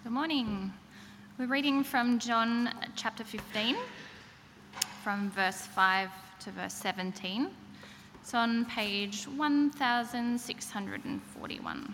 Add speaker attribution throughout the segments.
Speaker 1: Good morning. We're reading from John chapter 15, from verse 5 to verse 17. It's on page 1641.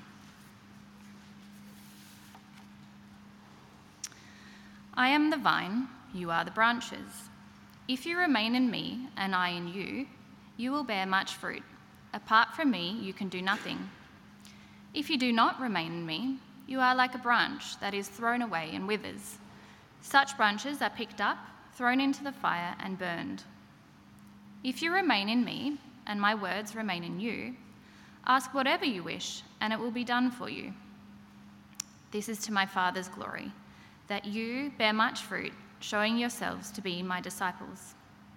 Speaker 1: I am the vine, you are the branches. If you remain in me and I in you, you will bear much fruit. Apart from me, you can do nothing. If you do not remain in me, you are like a branch that is thrown away and withers. Such branches are picked up, thrown into the fire, and burned. If you remain in me, and my words remain in you, ask whatever you wish, and it will be done for you. This is to my Father's glory, that you bear much fruit, showing yourselves to be my disciples.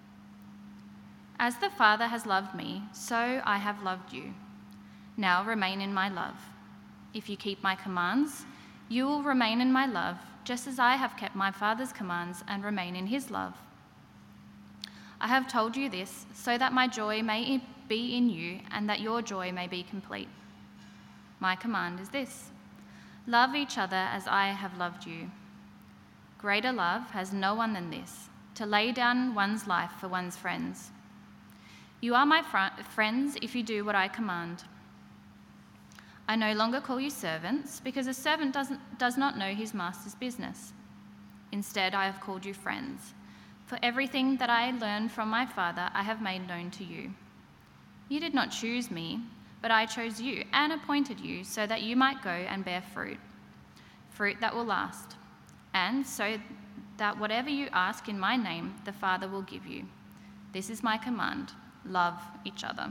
Speaker 1: As the Father has loved me, so I have loved you. Now remain in my love. If you keep my commands, you will remain in my love, just as I have kept my Father's commands and remain in his love. I have told you this so that my joy may be in you and that your joy may be complete. My command is this: love each other as I have loved you. Greater love has no one than this, to lay down one's life for one's friends. You are my friends if you do what I command. I no longer call you servants, because a servant does not know his master's business. Instead, I have called you friends, for everything that I learned from my Father I have made known to you. You did not choose me, but I chose you and appointed you so that you might go and bear fruit that will last, and so that whatever you ask in my name, the Father will give you. This is my command: love each other.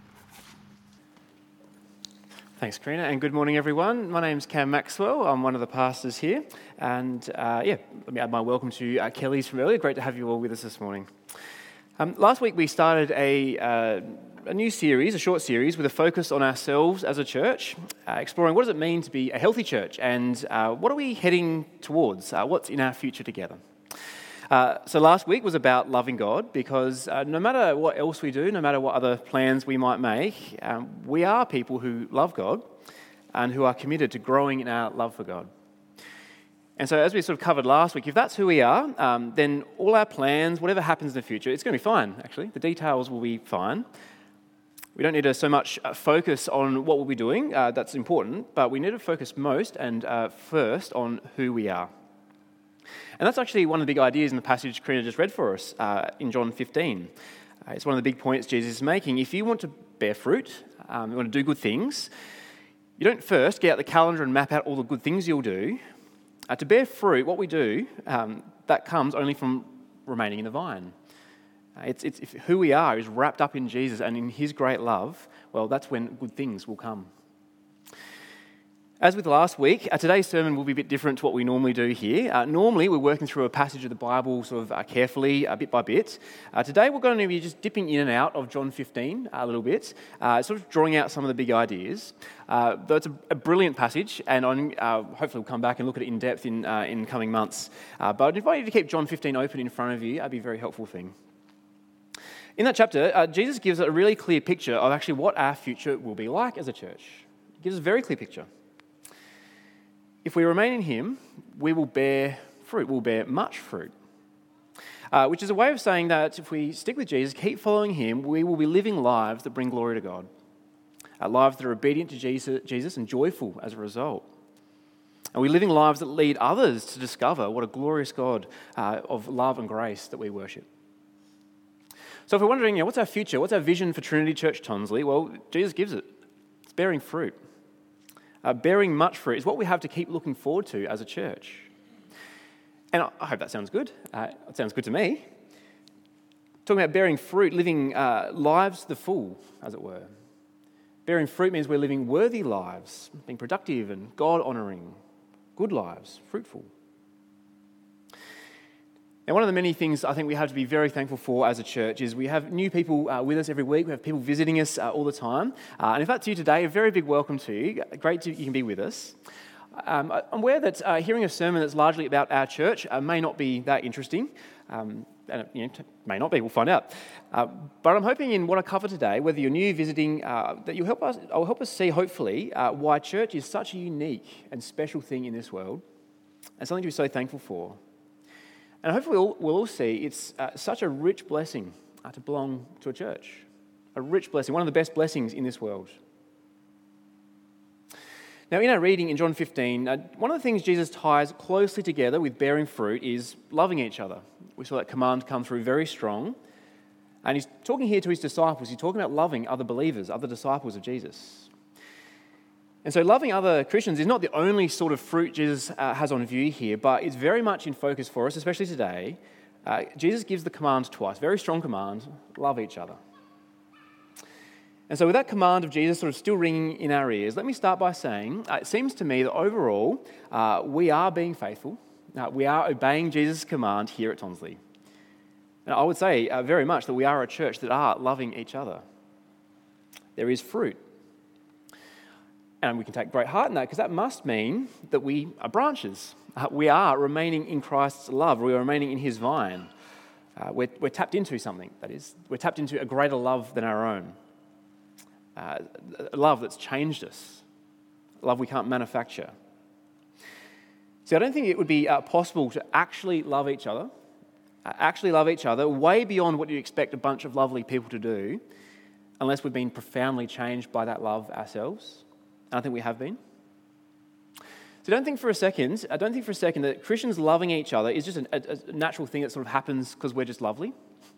Speaker 2: Thanks, Karina, and good morning, everyone. My name's Cam Maxwell. I'm one of the pastors here, and let me add my welcome to Kelly's from earlier. Great to have you all with us this morning. Last week we started a new series, a short series, with a focus on ourselves as a church, exploring what does it mean to be a healthy church, and what are we heading towards, what's in our future together. So last week was about loving God, because no matter what else we do, no matter what other plans we might make, we are people who love God and who are committed to growing in our love for God. And so as we sort of covered last week, if that's who we are, then all our plans, whatever happens in the future, it's going to be fine, actually. The details will be fine. We don't need to so much focus on what we'll be doing, that's important, but we need to focus most and first on who we are. And that's actually one of the big ideas in the passage Karina just read for us in John 15. It's one of the big points Jesus is making. If you want to bear fruit, you want to do good things, you don't first get out the calendar and map out all the good things you'll do. To bear fruit, what we do, that comes only from remaining in the vine. If who we are is wrapped up in Jesus and in his great love, well, that's when good things will come. As with last week, today's sermon will be a bit different to what we normally do here. Normally, we're working through a passage of the Bible sort of carefully, bit by bit. Today, we're going to be just dipping in and out of John 15 a little bit, sort of drawing out some of the big ideas. Though it's a brilliant passage, and hopefully we'll come back and look at it in depth in coming months. But I'd invite you to keep John 15 open in front of you. That'd be a very helpful thing. In that chapter, Jesus gives a really clear picture of actually what our future will be like as a church. He gives us a very clear picture. If we remain in him, we will bear fruit, we'll bear much fruit. Which is a way of saying that if we stick with Jesus, keep following him, we will be living lives that bring glory to God. Lives that are obedient to Jesus and joyful as a result. And we're living lives that lead others to discover what a glorious God of love and grace that we worship. So if we're wondering, what's our future? What's our vision for Trinity Church Tonsley? Well, Jesus gives it. It's bearing fruit. Bearing much fruit is what we have to keep looking forward to as a church. And I hope that sounds good. It sounds good to me. Talking about bearing fruit, living lives to the full, as it were. Bearing fruit means we're living worthy lives, being productive and God-honouring, good lives, fruitful. And one of the many things I think we have to be very thankful for as a church is we have new people with us every week. We have people visiting us all the time. And if that's you today, a very big welcome to you. Great that you can be with us. I'm aware that hearing a sermon that's largely about our church may not be that interesting. And it may not be, we'll find out. But I'm hoping in what I cover today, whether you're new visiting, that I'll help us see, hopefully, why church is such a unique and special thing in this world. and something to be so thankful for. And hopefully we'll all see it's such a rich blessing to belong to a church. A rich blessing, one of the best blessings in this world. Now, in our reading in John 15, one of the things Jesus ties closely together with bearing fruit is loving each other. We saw that command come through very strong. And he's talking here to his disciples. He's talking about loving other believers, other disciples of Jesus. And so loving other Christians is not the only sort of fruit Jesus has on view here, but it's very much in focus for us, especially today. Jesus gives the command twice, very strong command, love each other. And so with that command of Jesus sort of still ringing in our ears, let me start by saying, it seems to me that overall, we are being faithful. We are obeying Jesus' command here at Tonsley. And I would say very much that we are a church that are loving each other. There is fruit. And we can take great heart in that because that must mean that we are branches. We are remaining in Christ's love. We are remaining in his vine. We're tapped into something, that is. We're tapped into a greater love than our own. A love that's changed us, a love we can't manufacture. See, I don't think it would be possible to actually love each other way beyond what you expect a bunch of lovely people to do, unless we've been profoundly changed by that love ourselves. And I think we have been. So don't think for a second that Christians loving each other is just a natural thing that sort of happens because we're just lovely.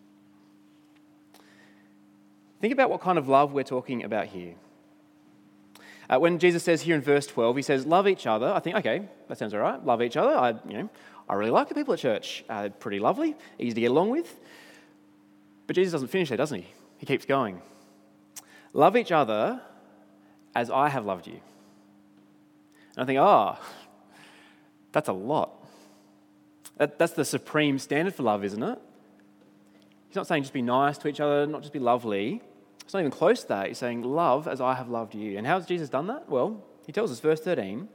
Speaker 2: Think about what kind of love we're talking about here. When Jesus says here in verse 12, he says, love each other, I think, okay, that sounds all right. Love each other. I really like the people at church. They're pretty lovely, easy to get along with. But Jesus doesn't finish there, doesn't he? He keeps going. Love each other as I have loved you. And I think, that's a lot. That's the supreme standard for love, isn't it? He's not saying just be nice to each other, not just be lovely. It's not even close to that. He's saying, love as I have loved you. And how has Jesus done that? Well, he tells us, verse 13,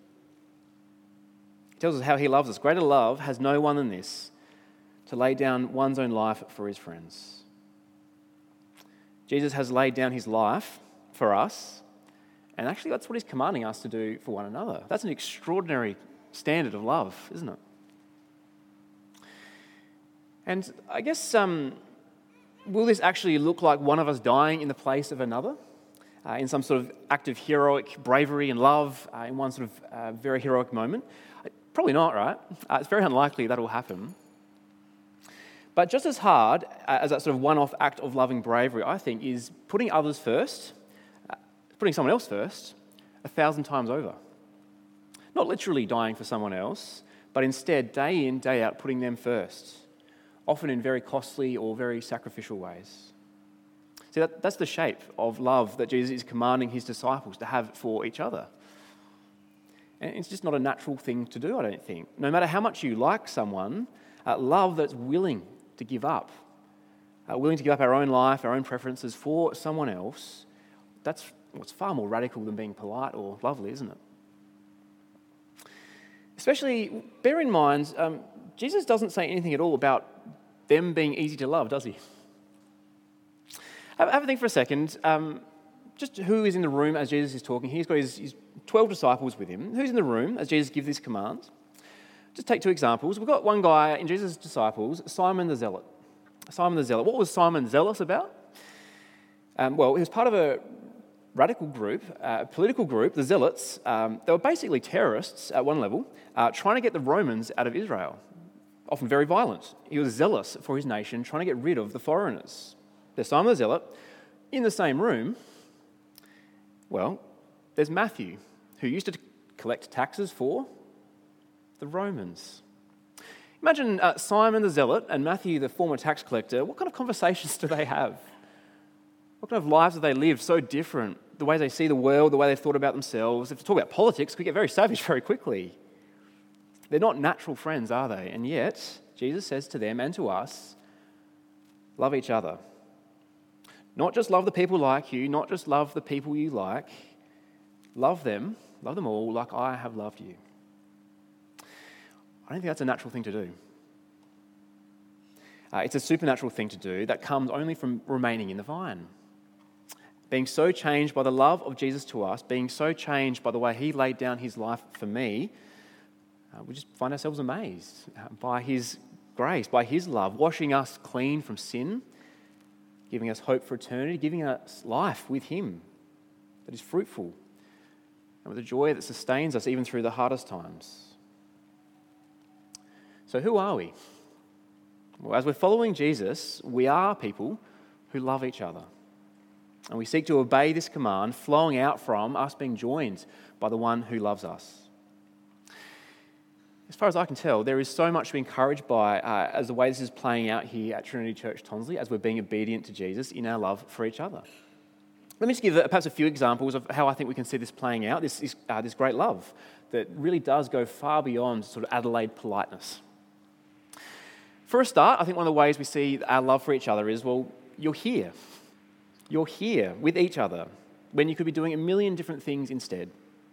Speaker 2: he tells us how he loves us. Greater love has no one than this, to lay down one's own life for his friends. Jesus has laid down his life for us, and actually that's what he's commanding us to do for one another. That's an extraordinary standard of love, isn't it? And I guess, will this actually look like one of us dying in the place of another? In some sort of act of heroic bravery and love, in one sort of very heroic moment? Probably not, right? It's very unlikely that will happen. But just as hard as that sort of one-off act of loving bravery, I think, is putting others first, putting someone else first, 1,000 times over. Not literally dying for someone else, but instead, day in, day out, putting them first, often in very costly or very sacrificial ways. See, that's the shape of love that Jesus is commanding his disciples to have for each other. And it's just not a natural thing to do, I don't think. No matter how much you like someone, love that's willing to give up our own life, our own preferences for someone else, that's what's far more radical than being polite or lovely, isn't it? Especially, bear in mind, Jesus doesn't say anything at all about them being easy to love, does he? Have a think for a second. Just who is in the room as Jesus is talking? He's got his 12 disciples with him. Who's in the room as Jesus gives this command? Just take two examples. We've got one guy in Jesus' disciples, Simon the Zealot. Simon the Zealot. What was Simon zealous about? Well, he was part of a radical group, a political group, the Zealots. They were basically terrorists at one level, trying to get the Romans out of Israel. Often very violent. He was zealous for his nation, trying to get rid of the foreigners. There's Simon the Zealot. In the same room, well, there's Matthew, who used to collect taxes for the Romans. Imagine Simon the Zealot and Matthew, the former tax collector. What kind of conversations do they have? What kind of lives do they live so different? The way they see the world, the way they've thought about themselves. If we talk about politics, we get very savage very quickly. They're not natural friends, are they? And yet, Jesus says to them and to us, love each other. Not just love the people like you, not just love the people you like. Love them all like I have loved you. I don't think that's a natural thing to do. It's a supernatural thing to do that comes only from remaining in the vine. Being so changed by the love of Jesus to us, being so changed by the way he laid down his life for me, we just find ourselves amazed by his grace, by his love, washing us clean from sin, giving us hope for eternity, giving us life with him that is fruitful and with a joy that sustains us even through the hardest times. So who are we? Well, as we're following Jesus, we are people who love each other. And we seek to obey this command flowing out from us being joined by the one who loves us. As far as I can tell, there is so much to be encouraged by as the way this is playing out here at Trinity Church Tonsley, as we're being obedient to Jesus in our love for each other. Let me just give perhaps a few examples of how I think we can see this playing out, this great love that really does go far beyond sort of Adelaide politeness. For a start, I think one of the ways we see our love for each other is, well, you're here. You're here with each other when you could be doing a million different things instead.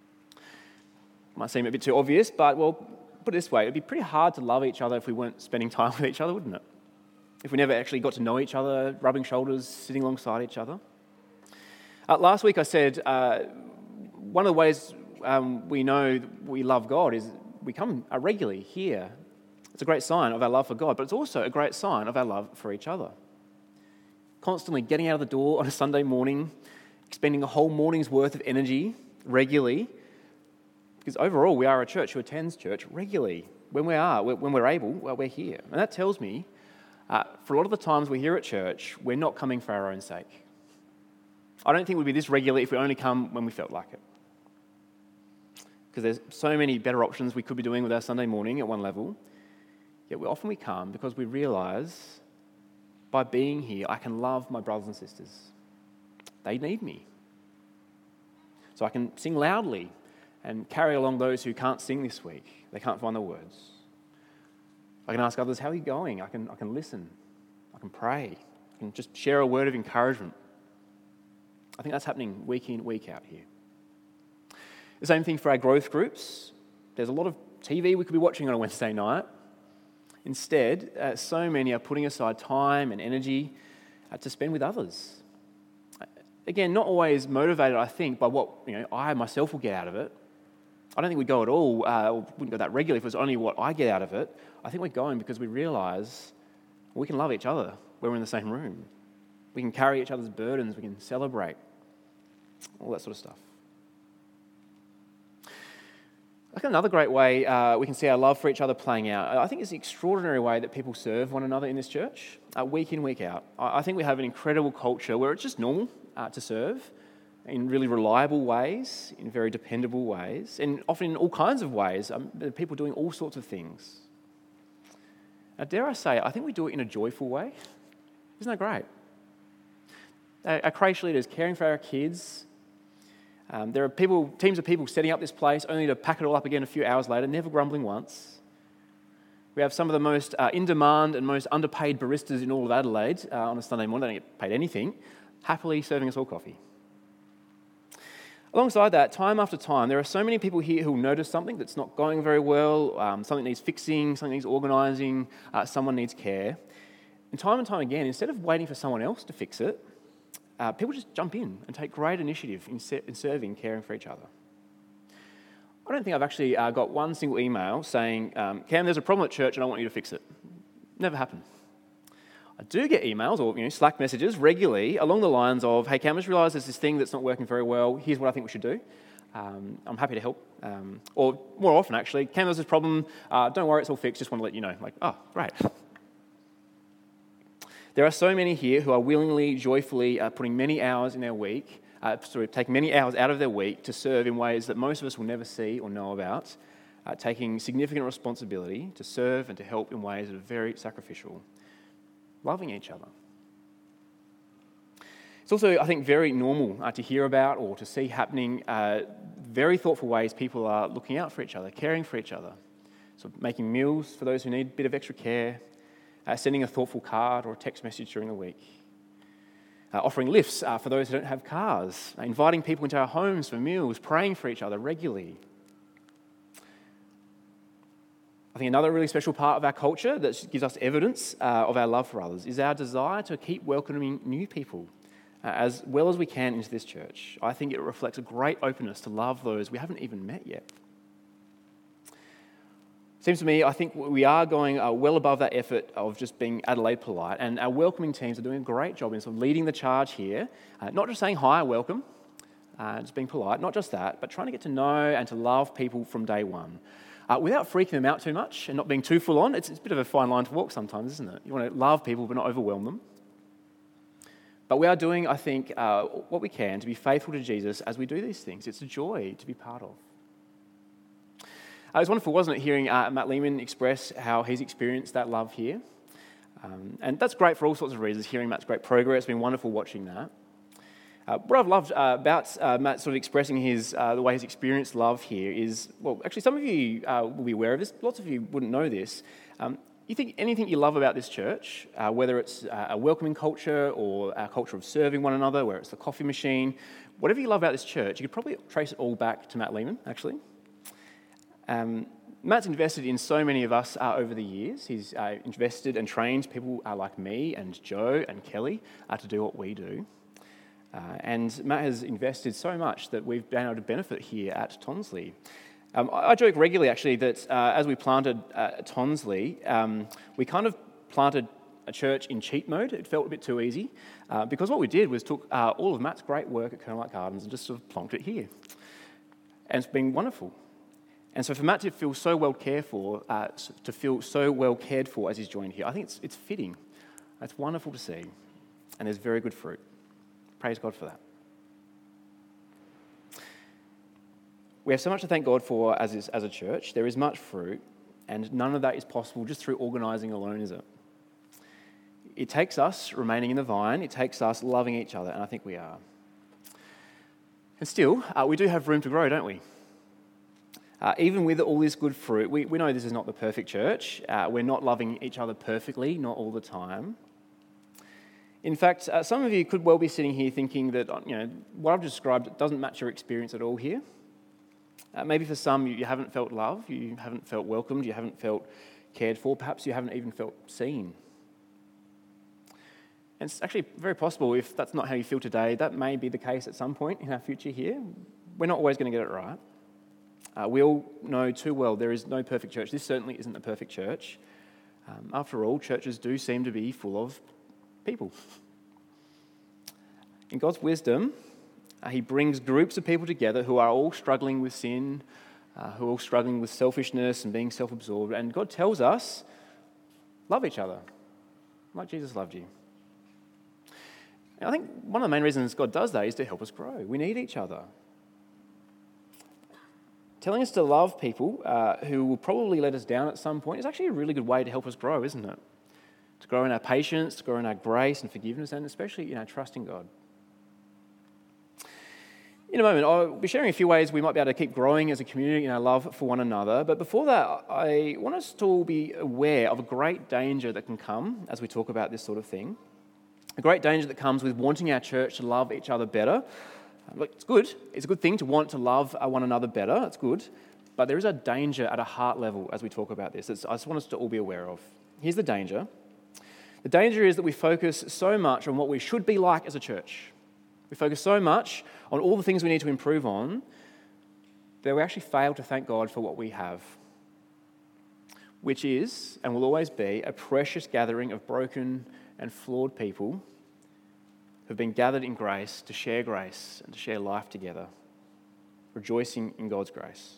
Speaker 2: Might seem a bit too obvious, but, well, put it this way, it'd be pretty hard to love each other if we weren't spending time with each other, wouldn't it? If we never actually got to know each other, rubbing shoulders, sitting alongside each other. Last week I said one of the ways we know we love God is we come regularly here. It's a great sign of our love for God, but it's also a great sign of our love for each other. Constantly getting out of the door on a Sunday morning, expending a whole morning's worth of energy regularly, because overall we are a church who attends church regularly. When we're able, well, we're here. And that tells me, for a lot of the times we're here at church, we're not coming for our own sake. I don't think we'd be this regular if we only come when we felt like it. Because there's so many better options we could be doing with our Sunday morning at one level, yet often we come because we realise by being here, I can love my brothers and sisters. They need me. So I can sing loudly and carry along those who can't sing this week. They can't find the words. I can ask others, how are you going? I can listen. I can pray. I can just share a word of encouragement. I think that's happening week in, week out here. The same thing for our growth groups. There's a lot of TV we could be watching on a Wednesday night. Instead, so many are putting aside time and energy to spend with others. Again, not always motivated, I think, by what I myself will get out of it. I don't think we'd go at all, or wouldn't go that regularly if it was only what I get out of it. I think we're going because we realise we can love each other when we're in the same room. We can carry each other's burdens, we can celebrate, all that sort of stuff. I think another great way we can see our love for each other playing out, I think it's the extraordinary way that people serve one another in this church, week in, week out. I think we have an incredible culture where it's just normal to serve in really reliable ways, in very dependable ways, and often in all kinds of ways. People doing all sorts of things. Now, dare I say, I think we do it in a joyful way. Isn't that great? Our creche leaders caring for our kids. There are teams of people setting up this place only to pack it all up again a few hours later, never grumbling once. We have some of the most in-demand and most underpaid baristas in all of Adelaide on a Sunday morning. They don't get paid anything, happily serving us all coffee. Alongside that, time after time, there are so many people here who will notice something that's not going very well, something needs fixing, something needs organising, someone needs care. And time again, instead of waiting for someone else to fix it, people just jump in and take great initiative in serving, caring for each other. I don't think I've actually got one single email saying, Cam, there's a problem at church and I want you to fix it. Never happened. I do get emails or Slack messages regularly along the lines of, hey Cam, I just realised there's this thing that's not working very well. Here's what I think we should do. I'm happy to help. Or more often actually, Cam, there's this problem. Don't worry, it's all fixed. Just want to let you know. Like, oh, great. There are so many here who are willingly, joyfully putting many hours in their week, taking many hours out of their week to serve in ways that most of us will never see or know about, taking significant responsibility to serve and to help in ways that are very sacrificial, loving each other. It's also, I think, very normal to hear about or to see happening very thoughtful ways people are looking out for each other, caring for each other. So making meals for those who need a bit of extra care, sending a thoughtful card or a text message during the week, offering lifts for those who don't have cars, inviting people into our homes for meals, praying for each other regularly. I think another really special part of our culture that gives us evidence of our love for others is our desire to keep welcoming new people as well as we can into this church. I think it reflects a great openness to love those we haven't even met yet. Seems to me, I think we are going well above that effort of just being Adelaide polite, and our welcoming teams are doing a great job in sort of leading the charge here, not just saying hi, welcome, just being polite, not just that, but trying to get to know and to love people from day one, without freaking them out too much and not being too full on. It's a bit of a fine line to walk sometimes, isn't it? You want to love people but not overwhelm them. But we are doing, I think, what we can to be faithful to Jesus as we do these things. It's a joy to be part of. It was wonderful, wasn't it, hearing Matt Lehman express how he's experienced that love here. And that's great for all sorts of reasons, hearing Matt's great progress. It's been wonderful watching that. What I've loved about Matt sort of expressing the way he's experienced love here is, well, actually some of you will be aware of this, lots of you wouldn't know this. You think anything you love about this church, whether it's a welcoming culture or a culture of serving one another, where it's the coffee machine, whatever you love about this church, you could probably trace it all back to Matt Lehman, actually. Matt's invested in so many of us over the years. He's invested and trained people like me and Joe and Kelly to do what we do. And Matt has invested so much that we've been able to benefit here at Tonsley. I joke regularly, actually, that as we planted Tonsley, we kind of planted a church in cheat mode. It felt a bit too easy, because what we did was took all of Matt's great work at Colonel Light Gardens and just sort of plonked it here. And it's been wonderful. And so for Matt to feel so well cared for, as he's joined here, I think it's fitting. It's wonderful to see. And there's very good fruit. Praise God for that. We have so much to thank God for as a church. There is much fruit, and none of that is possible just through organising alone, is it? It takes us remaining in the vine. It takes us loving each other, and I think we are. And still, we do have room to grow, don't we? Even with all this good fruit, we know this is not the perfect church. We're not loving each other perfectly, not all the time. In fact, some of you could well be sitting here thinking that what I've described doesn't match your experience at all here. Maybe for some, you haven't felt love, you haven't felt welcomed, you haven't felt cared for, perhaps you haven't even felt seen. And it's actually very possible, if that's not how you feel today, that may be the case at some point in our future here. We're not always going to get it right. We all know too well there is no perfect church. This certainly isn't a perfect church. After all, churches do seem to be full of people. In God's wisdom, He brings groups of people together who are all struggling with sin, who are all struggling with selfishness and being self-absorbed. And God tells us, love each other, like Jesus loved you. And I think one of the main reasons God does that is to help us grow. We need each other. Telling us to love people who will probably let us down at some point is actually a really good way to help us grow, isn't it? To grow in our patience, to grow in our grace and forgiveness, and especially in our trust in God. In a moment, I'll be sharing a few ways we might be able to keep growing as a community in our love for one another. But before that, I want us to all be aware of a great danger that can come as we talk about this sort of thing. A great danger that comes with wanting our church to love each other better. Look, it's good. It's a good thing to want to love one another better. It's good. But there is a danger at a heart level as we talk about this. I just want us to all be aware of. Here's the danger. The danger is that we focus so much on what we should be like as a church. We focus so much on all the things we need to improve on that we actually fail to thank God for what we have, which is and will always be a precious gathering of broken and flawed people who've been gathered in grace to share grace and to share life together, rejoicing in God's grace.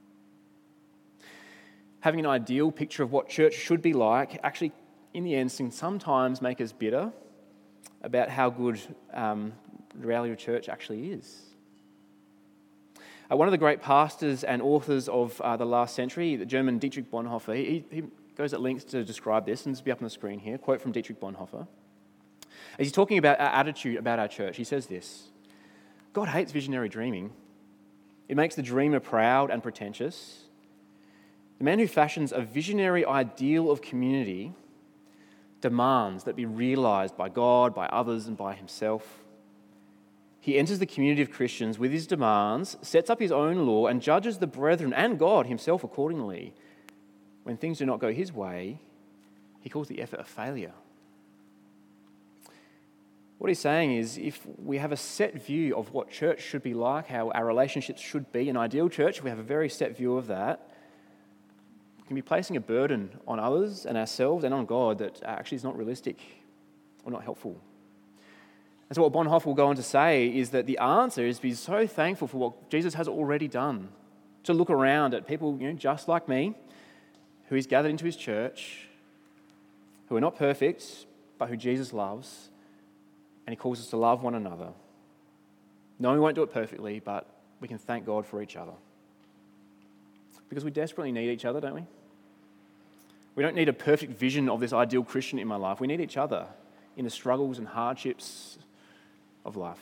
Speaker 2: Having an ideal picture of what church should be like actually, in the end, can sometimes make us bitter about how good the reality of church actually is. One of the great pastors and authors of the last century, the German Dietrich Bonhoeffer, he goes at lengths to describe this, and this will be up on the screen here, quote from Dietrich Bonhoeffer. As he's talking about our attitude about our church, he says this: God hates visionary dreaming. It makes the dreamer proud and pretentious. The man who fashions a visionary ideal of community demands that be realised by God, by others, and by himself. He enters the community of Christians with his demands, sets up his own law, and judges the brethren and God himself accordingly. When things do not go his way, he calls the effort a failure. What he's saying is, if we have a set view of what church should be like, how our relationships should be, an ideal church, if we have a very set view of that, can be placing a burden on others and ourselves and on God that actually is not realistic or not helpful. And so what Bonhoeffer will go on to say is that the answer is to be so thankful for what Jesus has already done, to look around at people just like me, who he's gathered into his church, who are not perfect, but who Jesus loves, and he calls us to love one another. No, we won't do it perfectly, but we can thank God for each other. Because we desperately need each other, don't we? We don't need a perfect vision of this ideal Christian in my life. We need each other in the struggles and hardships of life.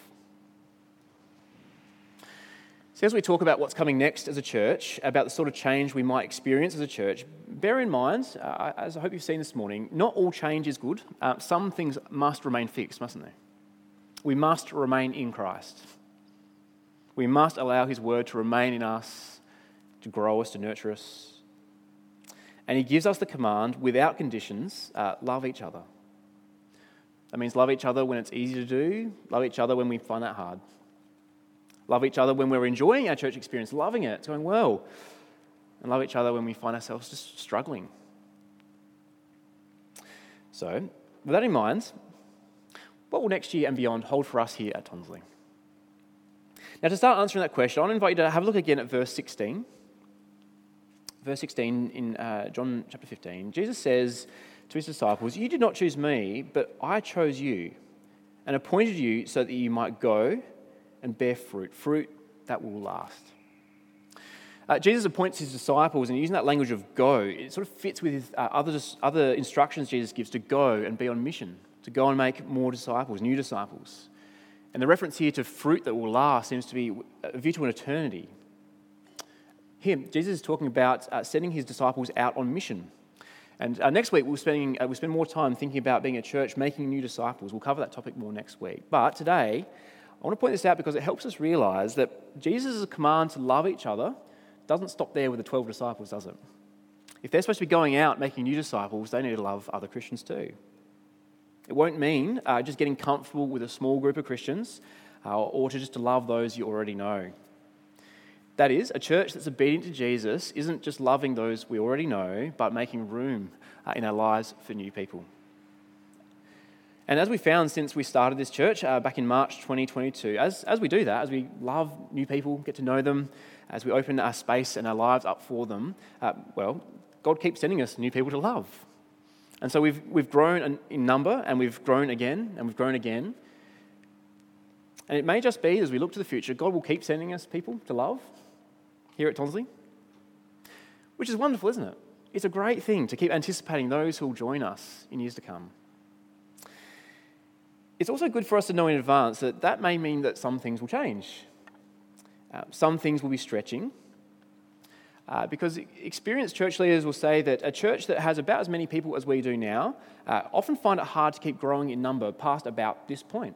Speaker 2: So as we talk about what's coming next as a church, about the sort of change we might experience as a church, bear in mind, as I hope you've seen this morning, not all change is good. Some things must remain fixed, mustn't they? We must remain in Christ. We must allow his word to remain in us, to grow us, to nurture us. And he gives us the command, without conditions, love each other. That means love each other when it's easy to do, love each other when we find that hard. Love each other when we're enjoying our church experience, loving it, it's going well. And love each other when we find ourselves just struggling. So, with that in mind, what will next year and beyond hold for us here at Tonsley? Now, to start answering that question, I want to invite you to have a look again at verse 16. Verse 16 in John chapter 15, Jesus says to his disciples, "You did not choose me, but I chose you and appointed you so that you might go and bear fruit that will last." Jesus appoints his disciples, and using that language of go, it sort of fits with his, other instructions Jesus gives to go and be on mission, to go and make more disciples, new disciples. And the reference here to fruit that will last seems to be a view to an eternity. Here, Jesus is talking about sending his disciples out on mission. And next week, we'll spend more time thinking about being a church, making new disciples. We'll cover that topic more next week. But today, I want to point this out because it helps us realize that Jesus' command to love each other doesn't stop there with the 12 disciples, does it? If they're supposed to be going out making new disciples, they need to love other Christians too. It won't mean just getting comfortable with a small group of Christians or to love those you already know. That is, a church that's obedient to Jesus isn't just loving those we already know, but making room in our lives for new people. And as we found since we started this church back in March 2022, as we do that, as we love new people, get to know them, as we open our space and our lives up for them, God keeps sending us new people to love. And so we've grown in number, and we've grown again, and we've grown again. And it may just be, as we look to the future, God will keep sending us people to love here at Tonsley, which is wonderful, isn't it? It's a great thing to keep anticipating those who will join us in years to come. It's also good for us to know in advance that may mean that some things will change. Some things will be stretching, because experienced church leaders will say that a church that has about as many people as we do now often find it hard to keep growing in number past about this point.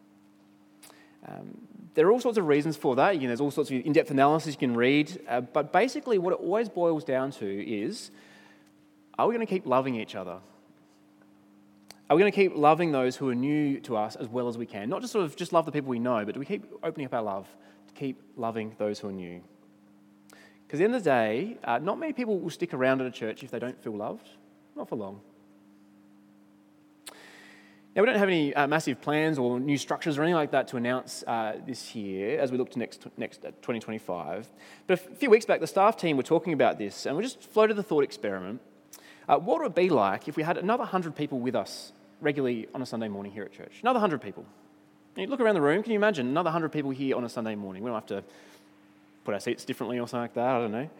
Speaker 2: There are all sorts of reasons for that. There's all sorts of in-depth analysis you can read, but basically what it always boils down to is, are we going to keep loving each other? Are we going to keep loving those who are new to us as well as we can? Not just love the people we know, but do we keep opening up our love to keep loving those who are new? Because at the end of the day, not many people will stick around at a church if they don't feel loved. Not for long. Now, we don't have any massive plans or new structures or anything like that to announce this year as we look to next 2025. But a few weeks back, the staff team were talking about this, and we just floated the thought experiment. What would it be like if we had another 100 people with us regularly on a Sunday morning here at church? Another 100 people. And you look around the room, can you imagine another 100 people here on a Sunday morning? We don't have to put our seats differently or something like that, I don't know.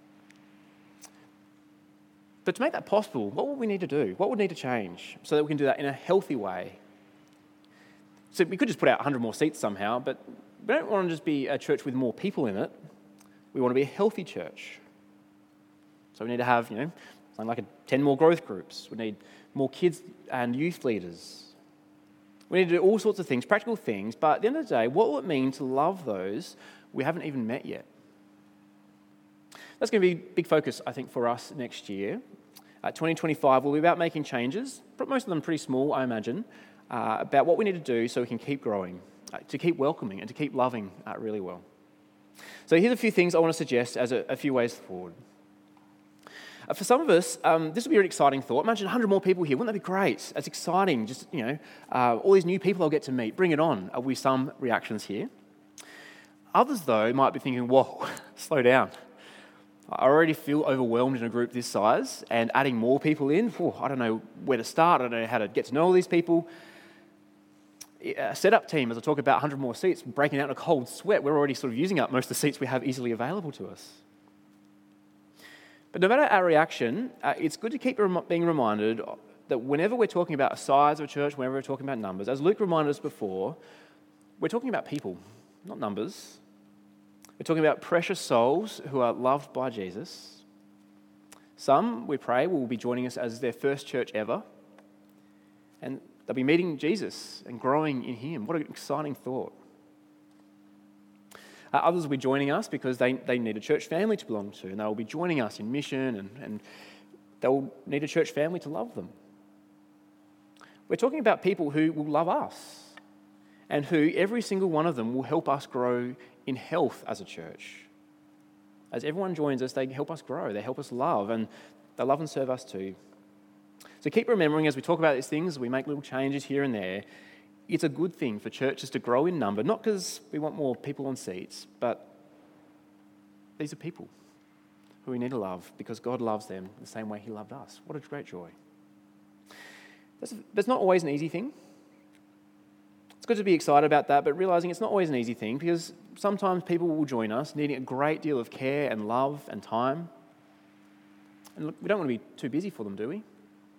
Speaker 2: But to make that possible, what would we need to do? What would need to change so that we can do that in a healthy way? So we could just put out 100 more seats somehow, but we don't want to just be a church with more people in it. We want to be a healthy church. So we need to have, something like 10 more growth groups. We need more kids and youth leaders. We need to do all sorts of things, practical things, but at the end of the day, what will it mean to love those we haven't even met yet? That's going to be a big focus, I think, for us next year. 2025 will be about making changes, most of them pretty small, I imagine, about what we need to do so we can keep growing, to keep welcoming and to keep loving really well. So here's a few things I want to suggest as a few ways forward. For some of us, this would be an exciting thought. Imagine 100 more people here. Wouldn't that be great? That's exciting. Just, all these new people I'll get to meet. Bring it on. Will be some reactions here. Others, though, might be thinking, whoa, slow down. I already feel overwhelmed in a group this size, and adding more people in, I don't know where to start. I don't know how to get to know all these people. A setup team, as I talk about 100 more seats, breaking out in a cold sweat. We're already sort of using up most of the seats we have easily available to us. But no matter our reaction, it's good to keep being reminded that whenever we're talking about a size of a church, whenever we're talking about numbers, as Luke reminded us before, we're talking about people, not numbers. We're talking about precious souls who are loved by Jesus. Some, we pray, will be joining us as their first church ever. And they'll be meeting Jesus and growing in him. What an exciting thought. Others will be joining us because they need a church family to belong to, and they'll be joining us in mission, and they'll need a church family to love them. We're talking about people who will love us, and who every single one of them will help us grow in health as a church. As everyone joins us, they help us grow, they help us love, and they love and serve us too. So keep remembering as we talk about these things, we make little changes here and there, it's a good thing for churches to grow in number, not because we want more people on seats, but these are people who we need to love because God loves them the same way he loved us. What a great joy. That's not always an easy thing. It's good to be excited about that, but realising it's not always an easy thing because sometimes people will join us needing a great deal of care and love and time. And look, we don't want to be too busy for them, do we?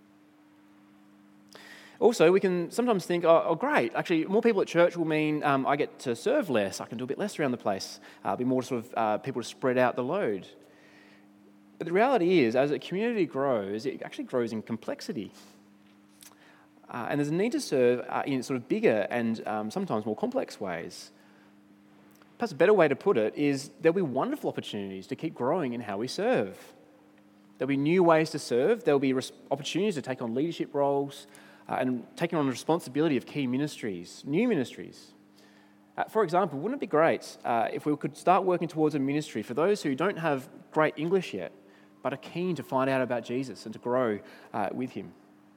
Speaker 2: Also, we can sometimes think, oh, great, actually, more people at church will mean I get to serve less, I can do a bit less around the place, be more sort of people to spread out the load. But the reality is, as a community grows, it actually grows in complexity. And there's a need to serve in sort of bigger and sometimes more complex ways. Perhaps a better way to put it is there'll be wonderful opportunities to keep growing in how we serve. There'll be new ways to serve, there'll be opportunities to take on leadership roles, and taking on the responsibility of key ministries, new ministries. For example, wouldn't it be great if we could start working towards a ministry for those who don't have great English yet, but are keen to find out about Jesus and to grow with him?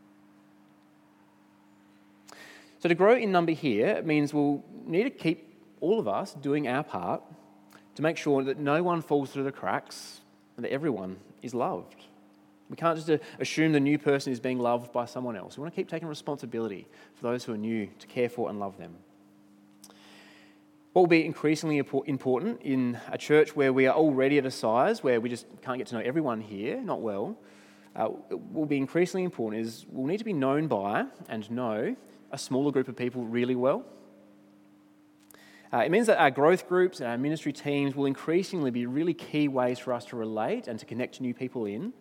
Speaker 2: So to grow in number here means we'll need to keep all of us doing our part to make sure that no one falls through the cracks and that everyone is loved. We can't just assume the new person is being loved by someone else. We want to keep taking responsibility for those who are new to care for and love them. What will be increasingly important in a church where we are already at a size where we just can't get to know everyone here, not well, will be increasingly important is we'll need to be known by and know a smaller group of people really well. It means that our growth groups and our ministry teams will increasingly be really key ways for us to relate and to connect new people in.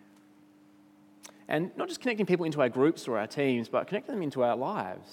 Speaker 2: And not just connecting people into our groups or our teams, but connecting them into our lives.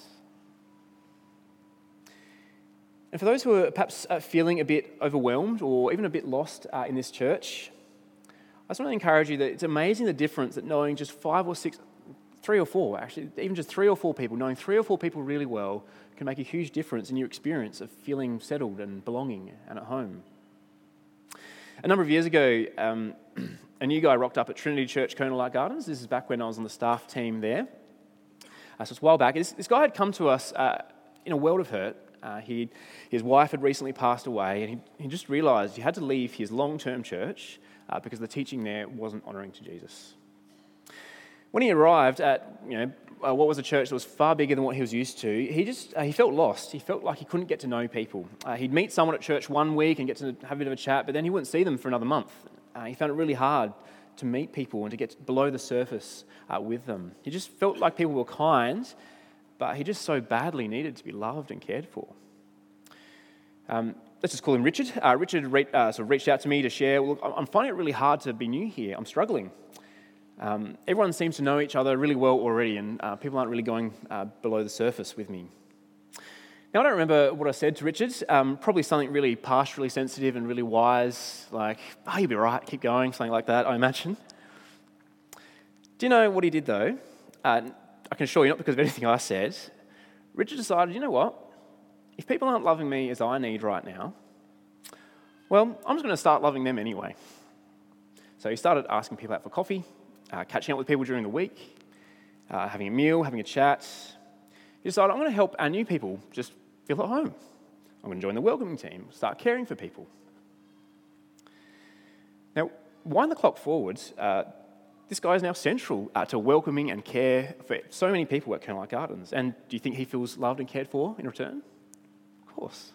Speaker 2: And for those who are perhaps feeling a bit overwhelmed or even a bit lost in this church, I just want to encourage you that it's amazing the difference that knowing just 5 or 6, 3 or 4, actually, even just 3 or 4 people, knowing 3 or 4 people really well can make a huge difference in your experience of feeling settled and belonging and at home. A number of years ago, a new guy rocked up at Trinity Church, Conal Gardens. This is back when I was on the staff team there. So it's a while back. This guy had come to us in a world of hurt. His wife had recently passed away, and he just realised he had to leave his long-term church because the teaching there wasn't honouring to Jesus. When he arrived at what was a church that was far bigger than what he was used to, he felt lost. He felt like he couldn't get to know people. He'd meet someone at church one week and get to have a bit of a chat, but then he wouldn't see them for another month. He found it really hard to meet people and to get below the surface with them. He just felt like people were kind, but he just so badly needed to be loved and cared for. Let's just call him Richard. Richard reached out to me to share, look, I'm finding it really hard to be new here. I'm struggling. Everyone seems to know each other really well already, and people aren't really going below the surface with me. Now, I don't remember what I said to Richard. Probably something really pastorally sensitive and really wise, like, oh, you'll be right, keep going, something like that, I imagine. Do you know what he did, though? I can assure you, not because of anything I said. Richard decided, you know what? If people aren't loving me as I need right now, well, I'm just going to start loving them anyway. So he started asking people out for coffee, catching up with people during the week, having a meal, having a chat. He decided, I'm going to help our new people just feel at home. I'm going to join the welcoming team, start caring for people. Now, wind the clock forwards, this guy is now central to welcoming and care for so many people at Kernelight Gardens. And do you think he feels loved and cared for in return? Of course.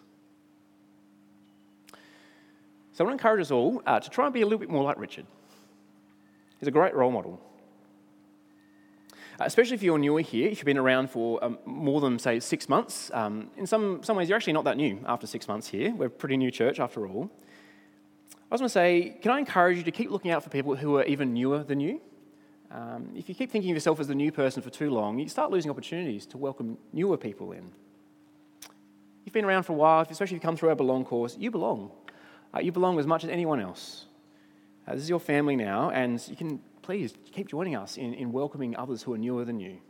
Speaker 2: So I want to encourage us all to try and be a little bit more like Richard. He's a great role model. Especially if you're newer here, if you've been around for more than, say, 6 months. In some ways, you're actually not that new after 6 months here. We're a pretty new church after all. I was going to say, can I encourage you to keep looking out for people who are even newer than you? If you keep thinking of yourself as the new person for too long, you start losing opportunities to welcome newer people in. You've been around for a while, especially if you come through our Belong course, you belong. You belong as much as anyone else. This is your family now, and you can please keep joining us in welcoming others who are newer than you.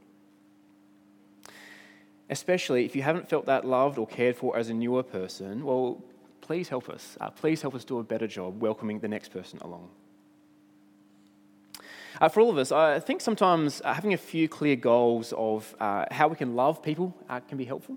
Speaker 2: Especially if you haven't felt that loved or cared for as a newer person, well, please help us. Please help us do a better job welcoming the next person along. For all of us, I think sometimes having a few clear goals of how we can love people can be helpful.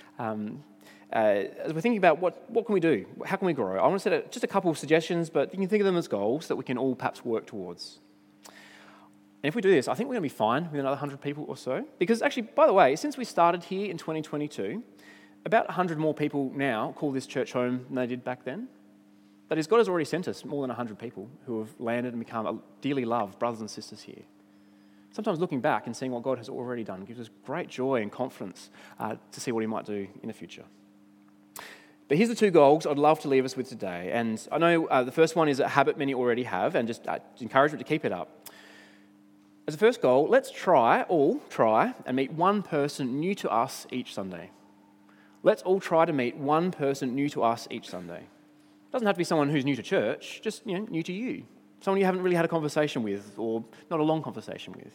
Speaker 2: As we're thinking about what can we do, how can we grow, I want to set just a couple of suggestions, but you can think of them as goals that we can all perhaps work towards. And if we do this, I think we're going to be fine with another 100 people or so. Because actually, by the way, since we started here in 2022, about 100 more people now call this church home than they did back then. That is, God has already sent us more than 100 people who have landed and become dearly loved brothers and sisters here. Sometimes looking back and seeing what God has already done gives us great joy and confidence to see what he might do in the future. But here's the two goals I'd love to leave us with today. And I know the first one is a habit many already have, and just encouragement to keep it up. As a first goal, let's try and meet one person new to us each Sunday. Let's all try to meet one person new to us each Sunday. It doesn't have to be someone who's new to church, just new to you. Someone you haven't really had a conversation with, or not a long conversation with.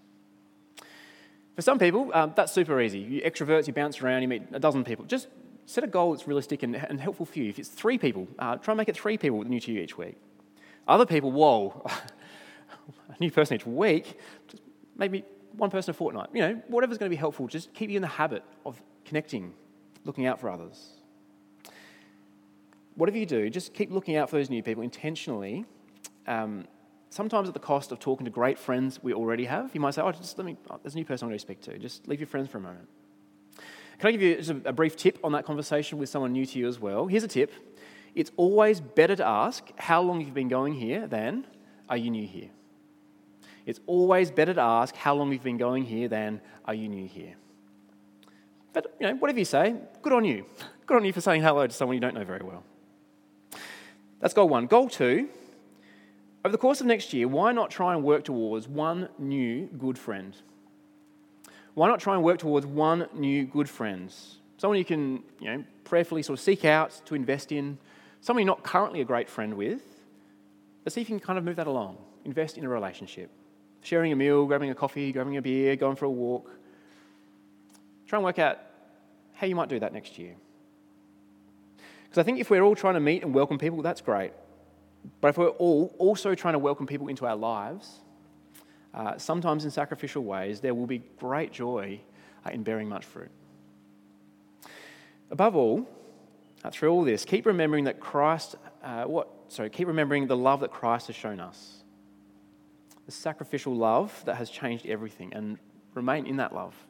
Speaker 2: For some people, that's super easy. You extroverts, you bounce around, you meet a dozen people. Just set a goal that's realistic and helpful for you. If it's 3 people, try and make it 3 people new to you each week. Other people, whoa, a new person each week, just maybe one person a fortnight. Whatever's going to be helpful, just keep you in the habit of connecting, looking out for others. Whatever you do, just keep looking out for those new people intentionally, sometimes at the cost of talking to great friends we already have. You might say, there's a new person I'm going to speak to. Just leave your friends for a moment. Can I give you just a brief tip on that conversation with someone new to you as well? Here's a tip. It's always better to ask, how long you've been going here than, are you new here? It's always better to ask, how long you've been going here than, are you new here? But, whatever you say, good on you. Good on you for saying hello to someone you don't know very well. That's goal 1. Goal 2, over the course of next year, why not try and work towards one new good friend? Why not try and work towards one new good friend? Someone you can, prayerfully sort of seek out to invest in, someone you're not currently a great friend with. Let's see if you can kind of move that along. Invest in a relationship. Sharing a meal, grabbing a coffee, grabbing a beer, going for a walk. Try and work out how you might do that next year. Because I think if we're all trying to meet and welcome people, that's great. But if we're all also trying to welcome people into our lives, sometimes in sacrificial ways, there will be great joy in bearing much fruit. Above all, through all this, keep remembering that keep remembering the love that Christ has shown us. The sacrificial love that has changed everything, and remain in that love.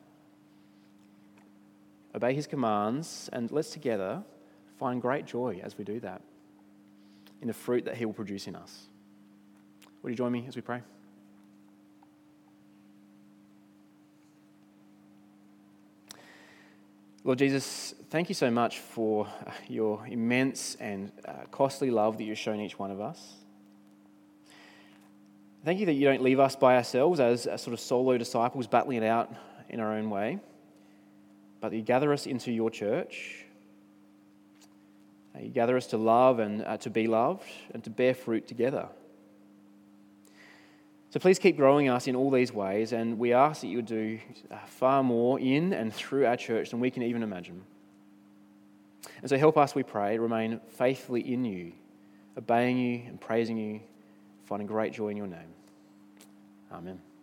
Speaker 2: Obey his commands, and let's together find great joy as we do that, in the fruit that he will produce in us. Would you join me as we pray? Lord Jesus, thank you so much for your immense and costly love that you've shown each one of us. Thank you that you don't leave us by ourselves as sort of solo disciples battling it out in our own way, but that you gather us into your church. You gather us to love and to be loved and to bear fruit together. So please keep growing us in all these ways, and we ask that you would do far more in and through our church than we can even imagine. And so help us, we pray, remain faithfully in you, obeying you and praising you finding great joy in your name. Amen.